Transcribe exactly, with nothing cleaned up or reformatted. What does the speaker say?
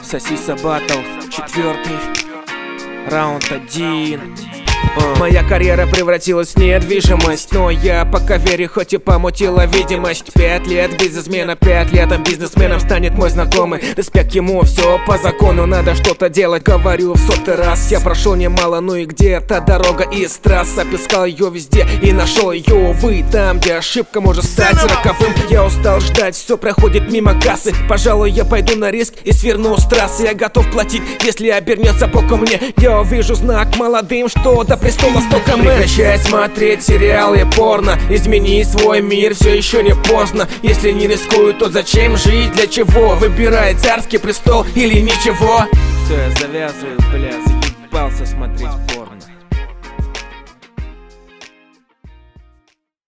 Сосиса Баттл, четвертый, раунд один. Моя карьера превратилась в недвижимость, но я пока верю, хоть и помутила видимость. Пять лет бизнесмена, пять летом бизнесменом станет мой знакомый. Респект ему, все по закону, надо что-то делать. Говорю в сотый раз, я прошел немало, ну и где-то дорога из трасс. Обыскал ее везде и нашел ее, увы, там, где ошибка может стать роковым. Я устал ждать, все проходит мимо кассы. Пожалуй, я пойду на риск и сверну с трассы. Я готов платить, если обернется боком мне. Я увижу знак молодым, что до престола столько мы. Прекращай смотреть сериалы и порно. Измени свой мир, все еще не поздно. Если не рискую, то зачем жить, для чего? Выбирай царский престол или ничего. Все, я завязываю, бля, заебался смотреть порно.